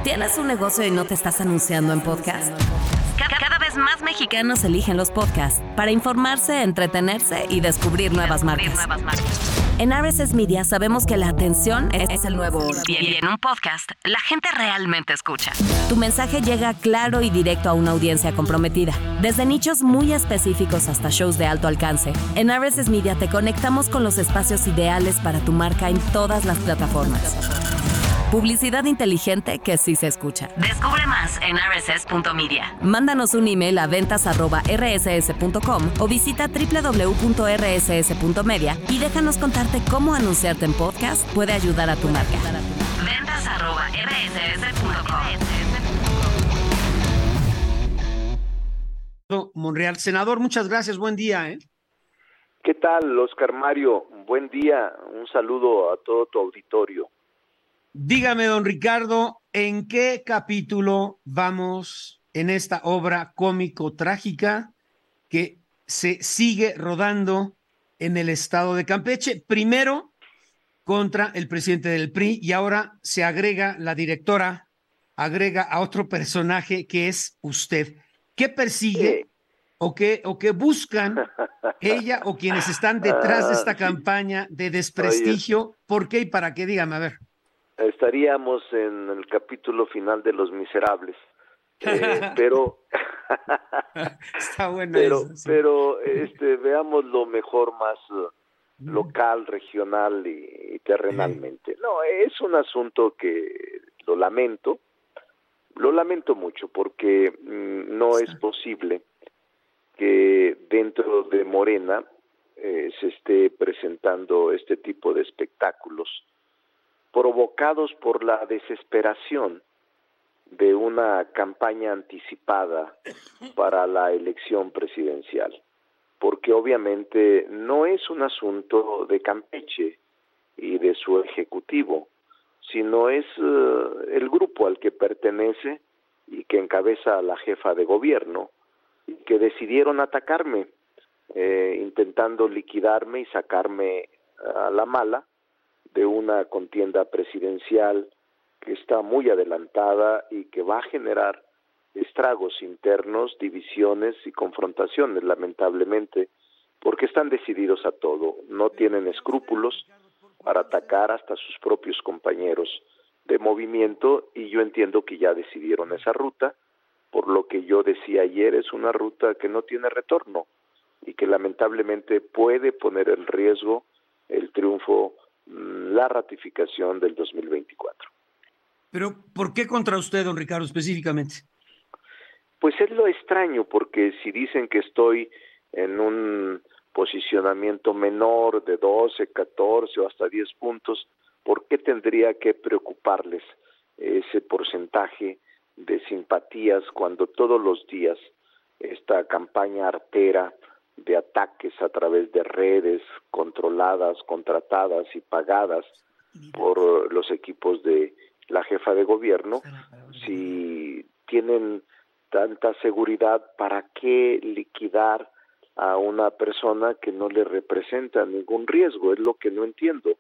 ¿Tienes un negocio y no te estás anunciando en podcast? Cada vez más mexicanos eligen los podcasts para informarse, entretenerse y descubrir nuevas marcas. En RSS Media sabemos que la atención es el nuevo oro. Y en un podcast, la gente realmente escucha. Tu mensaje llega claro y directo a una audiencia comprometida. Desde nichos muy específicos hasta shows de alto alcance, en RSS Media te conectamos con los espacios ideales para tu marca en todas las plataformas. Publicidad inteligente que sí se escucha. Descubre más en rss.media. Mándanos un email a ventas@rss.com o visita www.rss.media y déjanos contarte cómo anunciarte en podcast puede ayudar a tu marca. ventas@rss.com. Monreal. Senador, muchas gracias. Buen día. ¿Qué tal, Oscar Mario? Buen día. Un saludo a todo tu auditorio. Dígame, don Ricardo, ¿en qué capítulo vamos en esta obra cómico-trágica que se sigue rodando en el estado de Campeche? Primero contra el presidente del PRI y ahora se agrega la directora, agrega a otro personaje que es usted. ¿Qué persigue o qué buscan ella o quienes están detrás de esta campaña de desprestigio? Oye, ¿por qué y para qué? Dígame, a ver. Estaríamos en el capítulo final de Los Miserables, pero está bueno eso, sí. pero veámoslo mejor más local, regional y terrenalmente. No, es un asunto que lo lamento mucho porque no es posible que dentro de Morena se esté presentando este tipo de espectáculos provocados por la desesperación de una campaña anticipada para la elección presidencial, porque obviamente no es un asunto de Campeche y de su ejecutivo, sino es el grupo al que pertenece y que encabeza a la jefa de gobierno, y que decidieron atacarme, intentando liquidarme y sacarme a la mala de una contienda presidencial que está muy adelantada y que va a generar estragos internos, divisiones y confrontaciones, lamentablemente, porque están decididos a todo, no tienen escrúpulos para atacar hasta sus propios compañeros de movimiento, y yo entiendo que ya decidieron esa ruta. Por lo que yo decía ayer, es una ruta que no tiene retorno y que lamentablemente puede poner en riesgo el triunfo, la ratificación del 2024. Pero, ¿por qué contra usted, don Ricardo, específicamente? Pues es lo extraño, porque si dicen que estoy en un posicionamiento menor de 12, 14 o hasta 10 puntos, ¿por qué tendría que preocuparles ese porcentaje de simpatías cuando todos los días esta campaña artera de ataques a través de redes controladas, contratadas y pagadas por los equipos de la jefa de gobierno, si tienen tanta seguridad, ¿para qué liquidar a una persona que no le representa ningún riesgo? Es lo que no entiendo.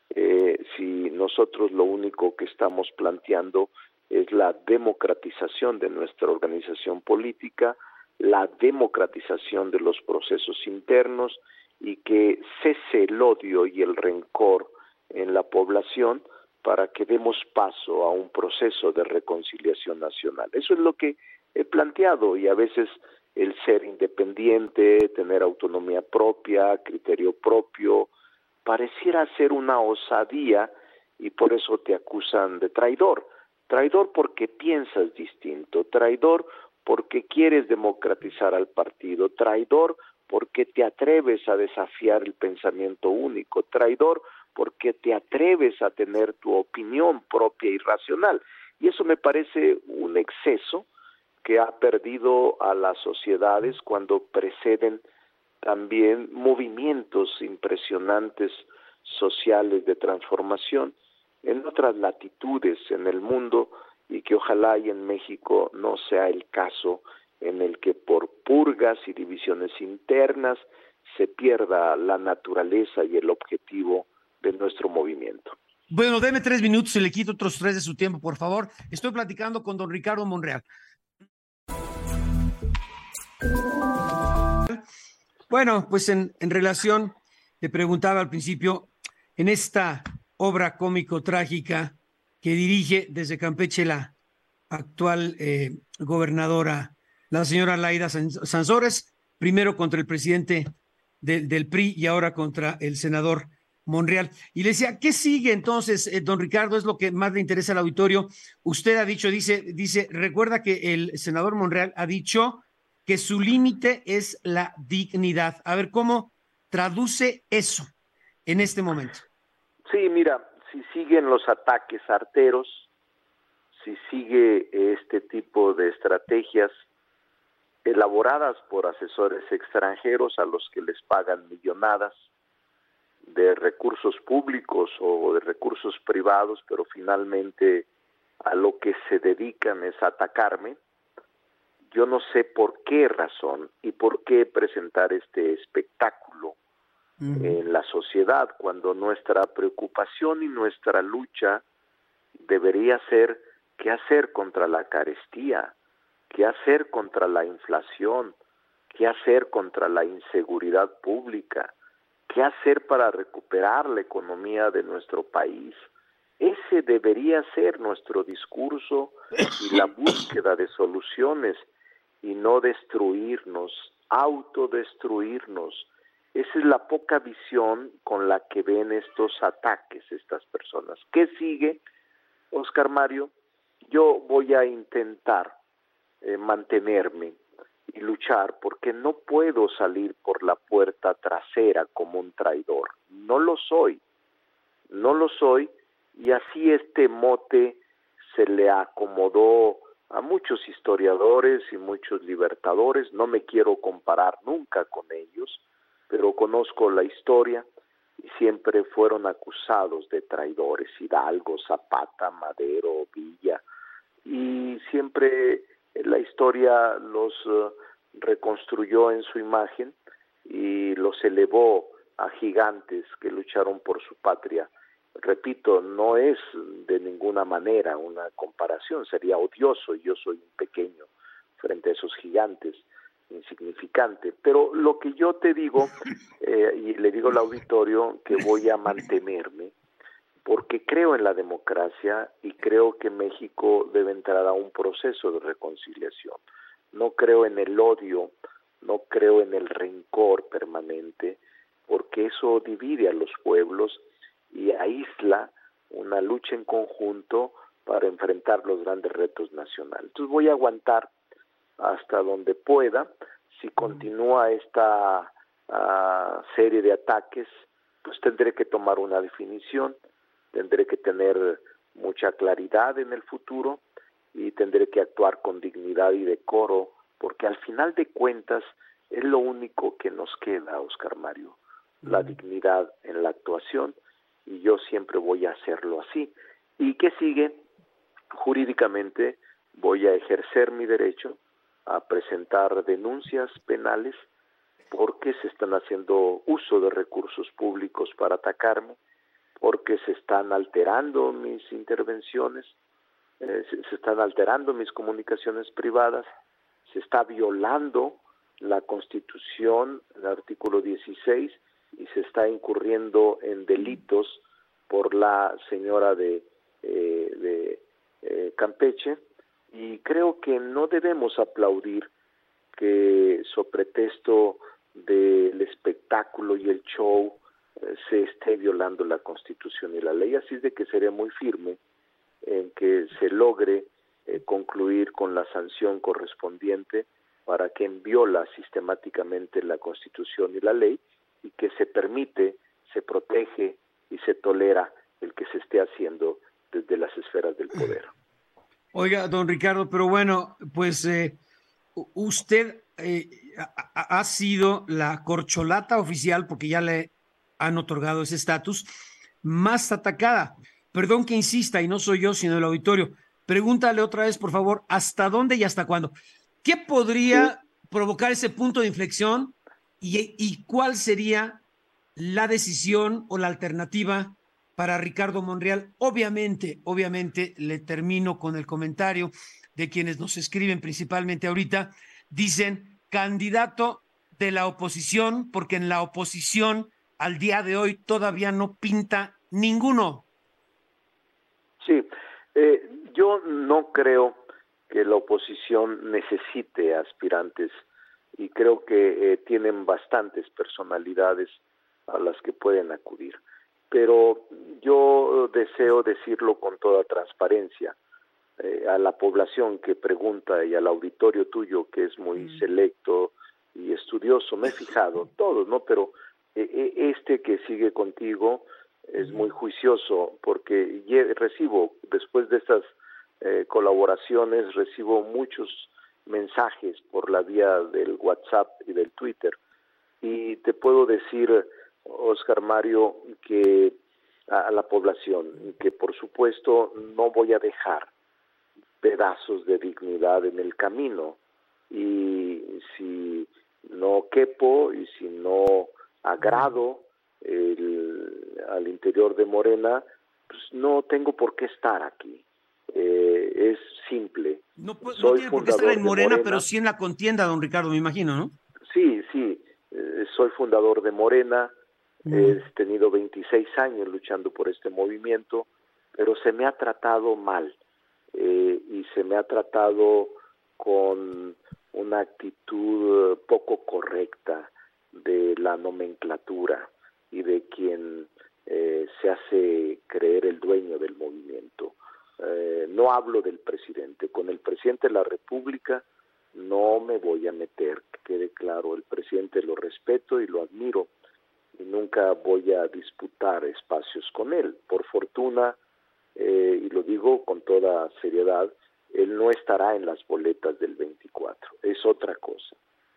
Si nosotros lo único que estamos planteando es la democratización de nuestra organización política, la democratización de los procesos internos, y que cese el odio y el rencor en la población para que demos paso a un proceso de reconciliación nacional. Eso es lo que he planteado, y a veces el ser independiente, tener autonomía propia, criterio propio, pareciera ser una osadía, y por eso te acusan de traidor. Traidor porque piensas distinto, traidor porque quieres democratizar al partido, traidor porque te atreves a desafiar el pensamiento único, traidor porque te atreves a tener tu opinión propia y racional. Y eso me parece un exceso que ha perdido a las sociedades cuando preceden también movimientos impresionantes sociales de transformación en otras latitudes en el mundo, y que ojalá y en México no sea el caso en el que por purgas y divisiones internas se pierda la naturaleza y el objetivo de nuestro movimiento. Bueno, deme 3 minutos y le quito otros 3 de su tiempo, por favor. Estoy platicando con don Ricardo Monreal. Bueno, pues en relación, le preguntaba al principio, en esta obra cómico-trágica que dirige desde Campeche la actual gobernadora, la señora Laida Sansores, primero contra el presidente del PRI y ahora contra el senador Monreal. Y le decía, ¿qué sigue entonces, don Ricardo? Es lo que más le interesa al auditorio. Usted ha dicho, dice, recuerda que el senador Monreal ha dicho que su límite es la dignidad. A ver, ¿cómo traduce eso en este momento? Sí, mira, si siguen los ataques arteros, si sigue este tipo de estrategias elaboradas por asesores extranjeros a los que les pagan millonadas de recursos públicos o de recursos privados, pero finalmente a lo que se dedican es a atacarme, yo no sé por qué razón y por qué presentar este espectáculo en la sociedad, cuando nuestra preocupación y nuestra lucha debería ser qué hacer contra la carestía, qué hacer contra la inflación, qué hacer contra la inseguridad pública, qué hacer para recuperar la economía de nuestro país. Ese debería ser nuestro discurso y la búsqueda de soluciones, y no destruirnos, autodestruirnos. Esa es la poca visión con la que ven estos ataques estas personas. ¿Qué sigue, Oscar Mario? Yo voy a intentar mantenerme y luchar, porque no puedo salir por la puerta trasera como un traidor. No lo soy, y así este mote se le acomodó a muchos historiadores y muchos libertadores. No me quiero comparar nunca con ellos, pero conozco la historia y siempre fueron acusados de traidores: Hidalgo, Zapata, Madero, Villa, y siempre la historia los reconstruyó en su imagen y los elevó a gigantes que lucharon por su patria. Repito, no es de ninguna manera una comparación, sería odioso, y yo soy un pequeño frente a esos gigantes, insignificante. Pero lo que yo te digo, y le digo al auditorio, que voy a mantenerme, porque creo en la democracia y creo que México debe entrar a un proceso de reconciliación. No creo en el odio, no creo en el rencor permanente, porque eso divide a los pueblos y aísla una lucha en conjunto para enfrentar los grandes retos nacionales. Entonces voy a aguantar hasta donde pueda. Si continúa esta serie de ataques, pues tendré que tomar una definición, tendré que tener mucha claridad en el futuro y tendré que actuar con dignidad y decoro, porque al final de cuentas es lo único que nos queda, Oscar Mario, la dignidad en la actuación, y yo siempre voy a hacerlo así. ¿Y qué sigue? Jurídicamente voy a ejercer mi derecho a presentar denuncias penales porque se están haciendo uso de recursos públicos para atacarme, porque se están alterando mis intervenciones, se están alterando mis comunicaciones privadas, se está violando la Constitución, el artículo 16, y se está incurriendo en delitos por la señora de Campeche, y creo que no debemos aplaudir que, so pretexto del espectáculo y el show, se esté violando la Constitución y la ley. Así es de que seré muy firme en que se logre concluir con la sanción correspondiente para quien viola sistemáticamente la Constitución y la ley, y que se permite, se protege y se tolera el que se esté haciendo desde las esferas del poder. Oiga, don Ricardo, pero bueno, pues usted ha sido la corcholata oficial, porque ya le han otorgado ese estatus, más atacada. Perdón que insista, y no soy yo, sino el auditorio. Pregúntale otra vez, por favor, ¿hasta dónde y hasta cuándo? ¿Qué podría provocar ese punto de inflexión y cuál sería la decisión o la alternativa para Ricardo Monreal. Obviamente, le termino con el comentario de quienes nos escriben principalmente ahorita. Dicen, candidato de la oposición, porque en la oposición al día de hoy todavía no pinta ninguno. Sí, yo no creo que la oposición necesite aspirantes y creo que tienen bastantes personalidades a las que pueden acudir. Pero yo deseo decirlo con toda transparencia a la población que pregunta y al auditorio tuyo que es muy selecto y estudioso. Me he fijado, todos, ¿no? Pero este que sigue contigo es muy juicioso porque recibo, después de estas colaboraciones, recibo muchos mensajes por la vía del WhatsApp y del Twitter. Y te puedo decir, Oscar Mario, que a la población, que por supuesto no voy a dejar pedazos de dignidad en el camino, y si no quepo y si no agrado al interior de Morena, pues no tengo por qué estar aquí. Es simple. No tiene por qué estar en Morena, pero sí en la contienda, don Ricardo, me imagino, ¿no? Sí, soy fundador de Morena, he tenido 26 años luchando por este movimiento, pero se me ha tratado mal, y se me ha tratado con una actitud poco correcta de la nomenclatura y de quien se hace creer el dueño del movimiento. No hablo del presidente. Con el presidente de la República no me voy a meter, que quede claro. El presidente lo respeto y lo admiro y nunca voy a disputar espacios con él. Por fortuna, y lo digo con toda seriedad, él no estará en las boletas del 24, es otra cosa.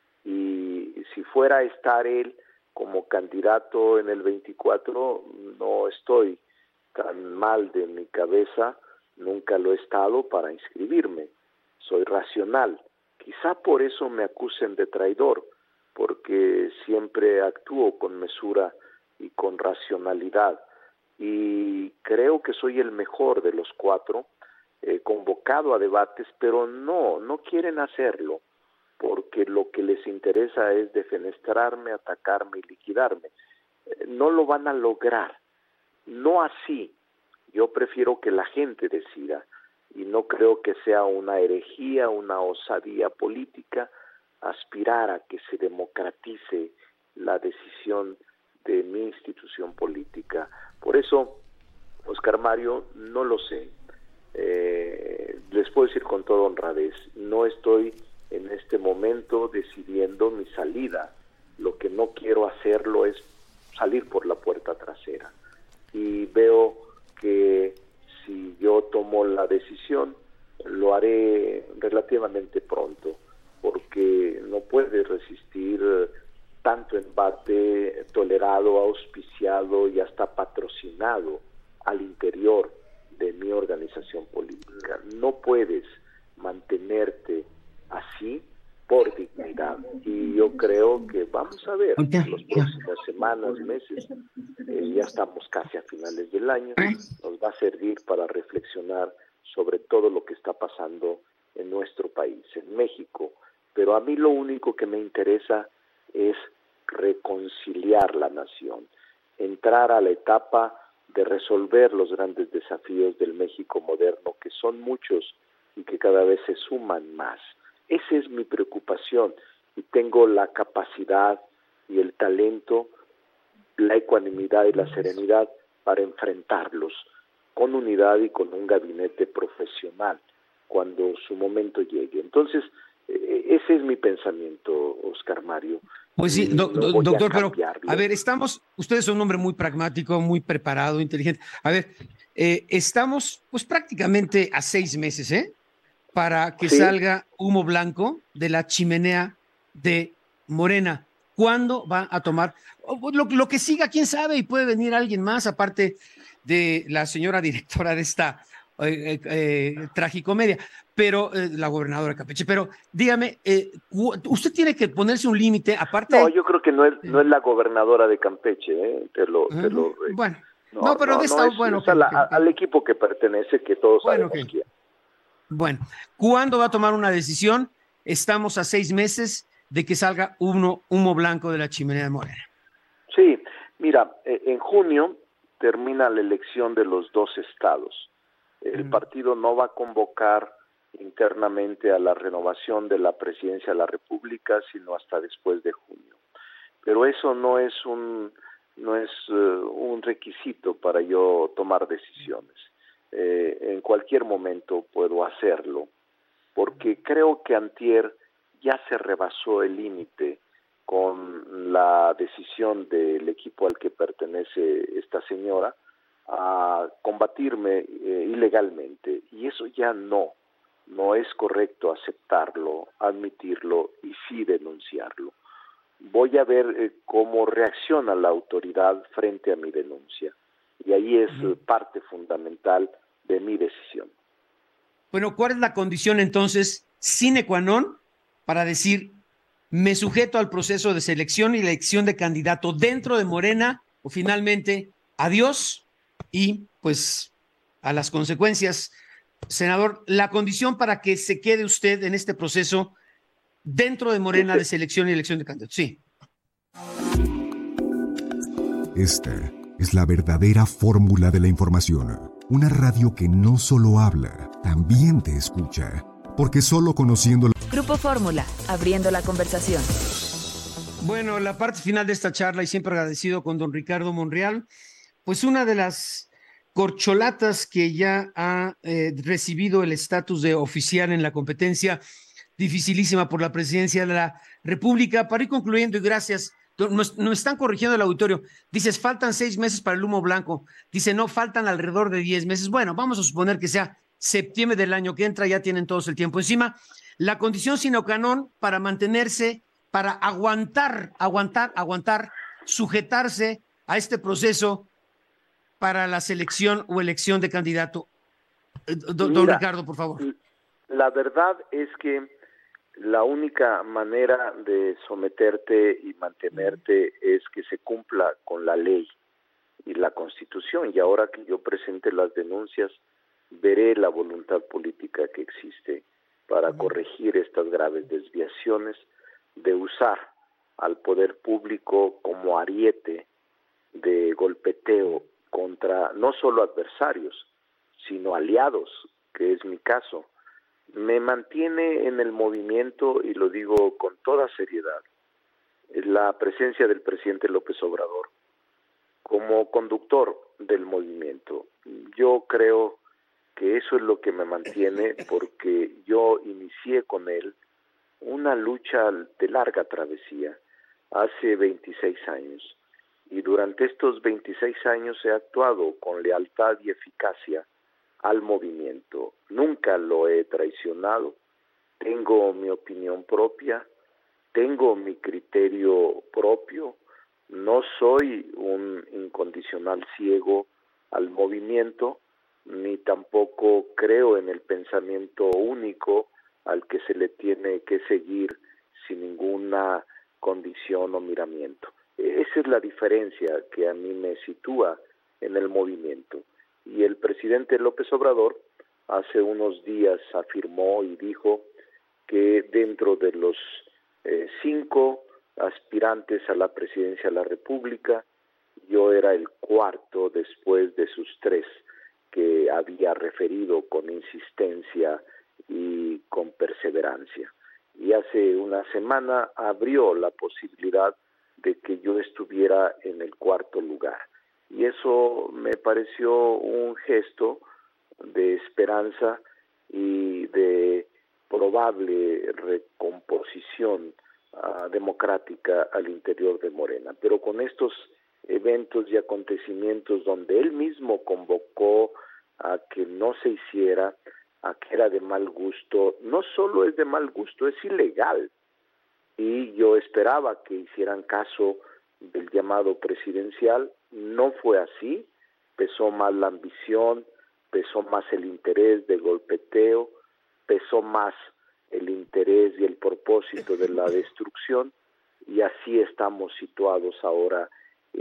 Y si fuera a estar él como candidato en el 24, no estoy tan mal de mi cabeza, nunca lo he estado para inscribirme, soy racional. Quizá por eso me acusen de traidor, porque siempre actúo con mesura y con racionalidad, y creo que soy el mejor de los cuatro, convocado a debates, pero no quieren hacerlo, porque lo que les interesa es defenestrarme, atacarme y liquidarme. No lo van a lograr, no así. Yo prefiero que la gente decida, y no creo que sea una herejía, una osadía política aspirar a que se democratice la decisión de mi institución política. Por eso, Oscar Mario, no lo sé. Les puedo decir con toda honradez, no estoy en este momento decidiendo mi salida. Lo que no quiero hacerlo es salir por la puerta trasera. Y veo que si yo tomo la decisión, lo haré relativamente pronto, porque no puede resistir tanto embate tolerado, auspiciado y hasta patrocinado al interior de mi organización política. No puedes mantenerte así por dignidad, y yo creo que vamos a ver en las próximas semanas, meses, ya estamos casi a finales del año, nos va a servir para reflexionar sobre todo lo que está pasando en nuestro país, en México. Pero a mí lo único que me interesa es reconciliar la nación, entrar a la etapa de resolver los grandes desafíos del México moderno, que son muchos y que cada vez se suman más. Esa es mi preocupación, y tengo la capacidad y el talento, la ecuanimidad y la serenidad para enfrentarlos con unidad y con un gabinete profesional cuando su momento llegue. Entonces, ese es mi pensamiento, Oscar Mario. Pues sí, doctor, pero a ver, usted es un hombre muy pragmático, muy preparado, inteligente. A ver, estamos pues prácticamente a 6 meses, para que salga humo blanco de la chimenea de Morena. ¿Cuándo va a tomar? Lo que siga, quién sabe, y puede venir alguien más, aparte de la señora directora de esta tragicomedia, pero la gobernadora de Campeche. Pero dígame, usted tiene que ponerse un límite, aparte. No, yo creo que no es la gobernadora de Campeche, Bueno, No, pero de esta, bueno, es al equipo que pertenece, que todos sabemos quién. Bueno, ¿cuándo va a tomar una decisión? Estamos a 6 meses de que salga humo blanco de la chimenea de Morena. Sí, mira, en junio termina la elección de los 2 estados. El partido no va a convocar internamente a la renovación de la presidencia de la República, sino hasta después de junio. Pero eso no es un requisito para yo tomar decisiones. En cualquier momento puedo hacerlo, porque creo que antier ya se rebasó el límite con la decisión del equipo al que pertenece esta señora a combatirme ilegalmente, y eso ya no es correcto aceptarlo, admitirlo y sí denunciarlo. Voy a ver cómo reacciona la autoridad frente a mi denuncia, y ahí es parte fundamental de mi decisión. Bueno, ¿cuál es la condición entonces sine qua non para decir me sujeto al proceso de selección y elección de candidato dentro de Morena, o finalmente adiós y pues a las consecuencias? Senador, la condición para que se quede usted en este proceso dentro de Morena de selección y elección de candidatos. Sí. Esta es la verdadera fórmula de la información. Una radio que no solo habla, también te escucha. Porque solo conociendo... Grupo Fórmula, abriendo la conversación. Bueno, la parte final de esta charla, y siempre agradecido con don Ricardo Monreal, pues una de las corcholatas que ya ha recibido el estatus de oficial en la competencia dificilísima por la presidencia de la República. Para ir concluyendo, y gracias, nos están corrigiendo el auditorio, dices, faltan 6 meses para el humo blanco, dice, no, faltan alrededor de 10 meses. Bueno, vamos a suponer que sea septiembre del año que entra, ya tienen todos el tiempo encima. La condición sine qua non para mantenerse, para aguantar, sujetarse a este proceso para la selección o elección de candidato. Don Ricardo, por favor. La verdad es que la única manera de someterte y mantenerte es que se cumpla con la ley y la Constitución, y ahora que yo presente las denuncias, veré la voluntad política que existe para corregir estas graves desviaciones de usar al poder público como ariete de golpeteo contra no solo adversarios, sino aliados, que es mi caso. Me mantiene en el movimiento, y lo digo con toda seriedad, la presencia del presidente López Obrador como conductor del movimiento. Yo creo que eso es lo que me mantiene, porque yo inicié con él una lucha de larga travesía hace 26 años, y durante estos 26 años he actuado con lealtad y eficacia al movimiento. Nunca lo he traicionado, tengo mi opinión propia, tengo mi criterio propio, no soy un incondicional ciego al movimiento, ni tampoco creo en el pensamiento único al que se le tiene que seguir sin ninguna condición o miramiento. Esa es la diferencia que a mí me sitúa en el movimiento. Y el presidente López Obrador hace unos días afirmó y dijo que dentro de los 5 aspirantes a la presidencia de la República, yo era el cuarto después de sus 3 que había referido con insistencia y con perseverancia. Y hace una semana abrió la posibilidad de que yo estuviera en el 4º lugar. Y eso me pareció un gesto de esperanza y de probable recomposición democrática al interior de Morena. Pero con estos eventos y acontecimientos donde él mismo convocó a que no se hiciera, a que era de mal gusto, no solo es de mal gusto, es ilegal. Y yo esperaba que hicieran caso del llamado presidencial, no fue así, pesó más la ambición, pesó más el interés de golpeteo, pesó más el interés y el propósito de la destrucción, y así estamos situados ahora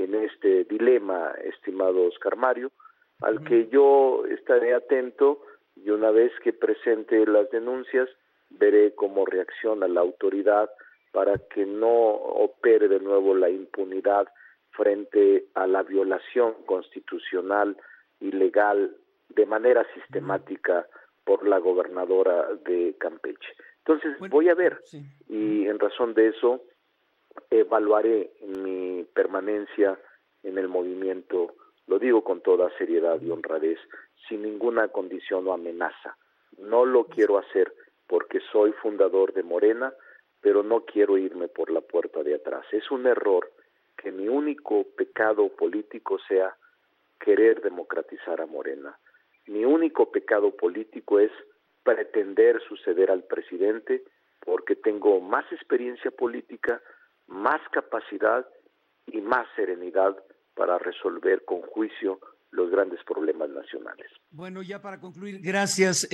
en este dilema, estimado Oscar Mario, al que yo estaré atento, y una vez que presente las denuncias, veré cómo reacciona la autoridad para que no opere de nuevo la impunidad frente a la violación constitucional y legal de manera sistemática por la gobernadora de Campeche. Entonces voy a ver, y en razón de eso evaluaré mi permanencia en el movimiento, lo digo con toda seriedad y honradez, sin ninguna condición o amenaza. No lo quiero hacer porque soy fundador de Morena, pero no quiero irme por la puerta de atrás. Es un error que mi único pecado político sea querer democratizar a Morena. Mi único pecado político es pretender suceder al presidente, porque tengo más experiencia política, más capacidad y más serenidad para resolver con juicio los grandes problemas nacionales. Bueno, ya para concluir, gracias.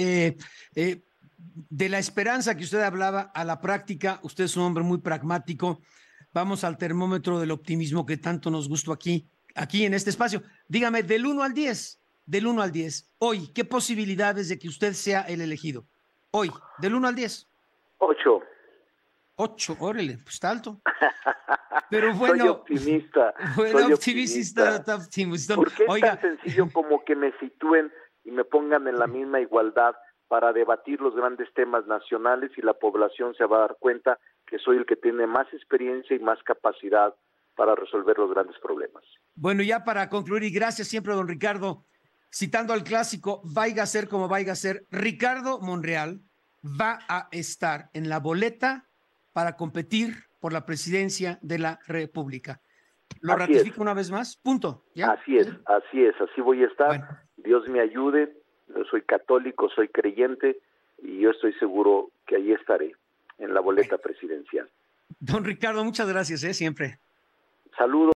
De la esperanza que usted hablaba a la práctica, usted es un hombre muy pragmático. Vamos al termómetro del optimismo que tanto nos gustó aquí en este espacio. Dígame, del 1 al 10, hoy, ¿qué posibilidades de que usted sea el elegido? Hoy, del 1 al 10. 8. 8, órale, pues está alto. Pero bueno, soy optimista. Bueno, soy optimista. Porque es tan sencillo como que me sitúen y me pongan en la misma igualdad para debatir los grandes temas nacionales, y la población se va a dar cuenta que soy el que tiene más experiencia y más capacidad para resolver los grandes problemas. Bueno, ya para concluir, y gracias siempre, don Ricardo, citando al clásico, vaya a ser como vaya a ser, Ricardo Monreal va a estar en la boleta para competir por la presidencia de la República. ¿Lo ratifico una vez más? Punto. ¿Ya? Así es, así voy a estar. Bueno. Dios me ayude, yo soy católico, soy creyente, y yo estoy seguro que ahí estaré, en la boleta presidencial. Don Ricardo, muchas gracias, siempre. Saludos.